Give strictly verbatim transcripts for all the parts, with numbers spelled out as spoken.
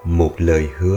Một lời hứa.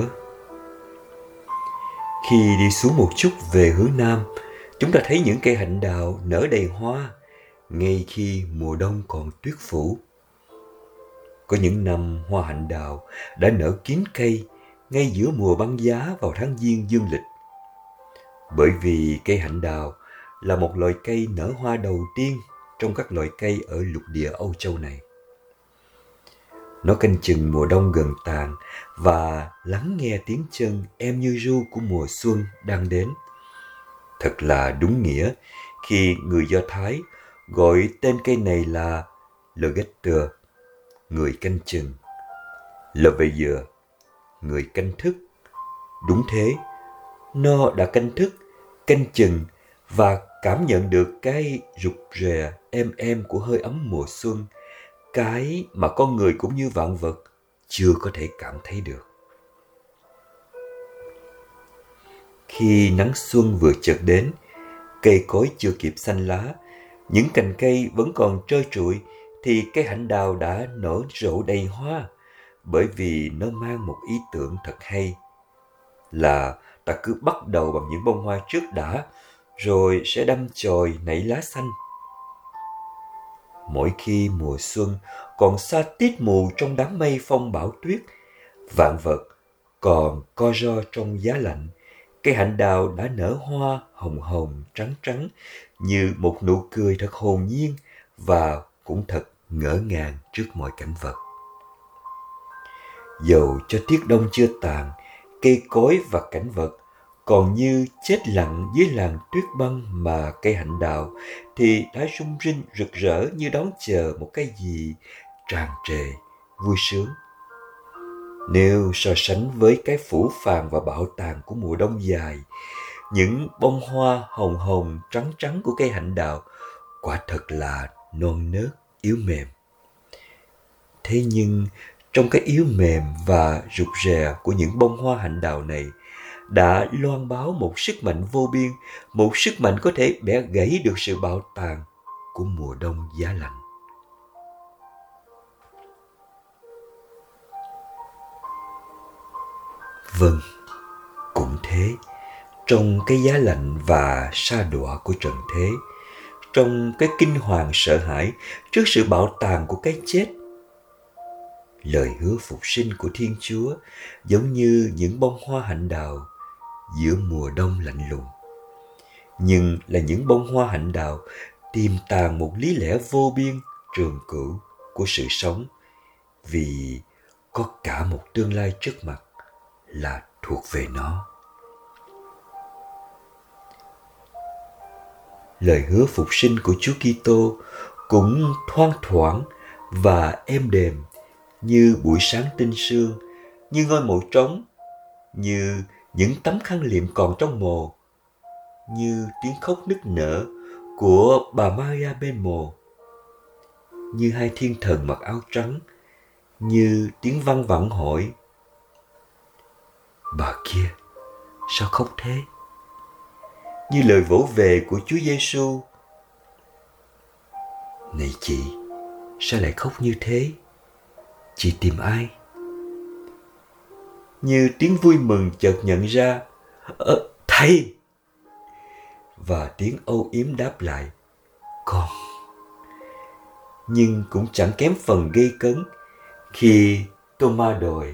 Khi đi xuống một chút về hướng Nam, chúng ta thấy những cây hạnh đào nở đầy hoa, ngay khi mùa đông còn tuyết phủ. Có những năm hoa hạnh đào đã nở kín cây ngay giữa mùa băng giá vào tháng Giêng dương lịch. Bởi vì cây hạnh đào là một loại cây nở hoa đầu tiên trong các loại cây ở lục địa Âu Châu này. Nó canh chừng mùa đông gần tàn và lắng nghe tiếng chân em như ru của mùa xuân đang đến. Thật là đúng nghĩa khi người Do Thái gọi tên cây này là Legeter, người canh chừng, Leveilleur, người canh thức. Đúng thế, nó đã canh thức, canh chừng và cảm nhận được cái rụt rè êm êm của hơi ấm mùa xuân, cái mà con người cũng như vạn vật chưa có thể cảm thấy được. Khi nắng xuân vừa chợt đến, cây cối chưa kịp xanh lá, những cành cây vẫn còn trơ trụi, thì cây hạnh đào đã nở rộ đầy hoa, bởi vì nó mang một ý tưởng thật hay là ta cứ bắt đầu bằng những bông hoa trước đã, rồi sẽ đâm chồi nảy lá xanh. Mỗi khi mùa xuân còn sa tít mù trong đám mây phong bão tuyết, vạn vật còn co ro trong giá lạnh, cây hạnh đào đã nở hoa hồng hồng trắng trắng như một nụ cười thật hồn nhiên và cũng thật ngỡ ngàng trước mọi cảnh vật. Dầu cho tiết đông chưa tàn, cây cối và cảnh vật còn như chết lặng dưới làn tuyết băng mà cây hạnh đào thì đã rung rinh rực rỡ như đón chờ một cái gì tràn trề, vui sướng. Nếu so sánh với cái phủ phàng và bạo tàn của mùa đông dài, những bông hoa hồng hồng trắng trắng của cây hạnh đào quả thật là non nớt, yếu mềm. Thế nhưng trong cái yếu mềm và rụt rè của những bông hoa hạnh đào này đã loan báo một sức mạnh vô biên, một sức mạnh có thể bẻ gãy được sự bạo tàn của mùa đông giá lạnh. Vâng, cũng thế, trong cái giá lạnh và sa đọa của trần thế, trong cái kinh hoàng sợ hãi trước sự bạo tàn của cái chết, lời hứa phục sinh của Thiên Chúa giống như những bông hoa hạnh đào giữa mùa đông lạnh lùng. Nhưng là những bông hoa hạnh đào tiềm tàng một lý lẽ vô biên, trường cửu của sự sống, vì có cả một tương lai trước mặt là thuộc về nó. Lời hứa phục sinh của Chúa Kitô cũng thoang thoảng và êm đềm như buổi sáng tinh sương, như ngôi mộ trống, như những tấm khăn liệm còn trong mồ, như tiếng khóc nức nở của bà Maria bên mồ, như hai thiên thần mặc áo trắng, như tiếng văng vẳng hỏi: "Bà kia, sao khóc thế?" Như lời vỗ về của Chúa Giêsu: "Này chị, sao lại khóc như thế? Chị tìm ai?" Như tiếng vui mừng chợt nhận ra: "Ơ, thầy!" Và tiếng âu yếm đáp lại: "Con." Nhưng cũng chẳng kém phần gây cấn khi Thomas đòi: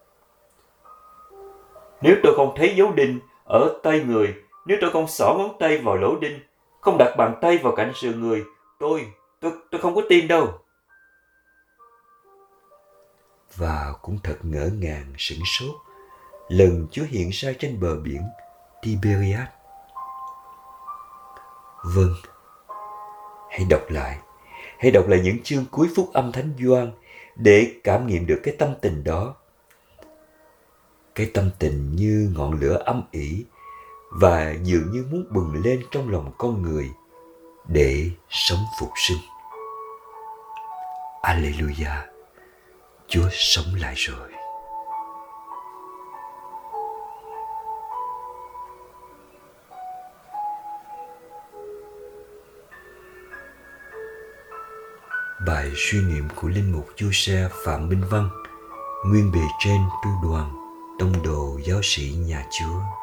"Nếu tôi không thấy dấu đinh ở tay người, nếu tôi không xỏ ngón tay vào lỗ đinh, không đặt bàn tay vào cạnh sườn người, tôi, tôi, tôi không có tin đâu." Và cũng thật ngỡ ngàng sửng sốt lần Chúa hiện ra trên bờ biển Tiberias. Vâng, hãy đọc lại, hãy đọc lại những chương cuối phúc âm Thánh Gioan để cảm nghiệm được cái tâm tình đó. Cái tâm tình như ngọn lửa âm ỉ và dường như muốn bừng lên trong lòng con người để sống phục sinh. Alleluia, Chúa sống lại rồi. Bài suy niệm của Linh mục Giuse Phạm Minh Văn, nguyên bề trên tu đoàn, tông đồ giáo sĩ nhà Chúa.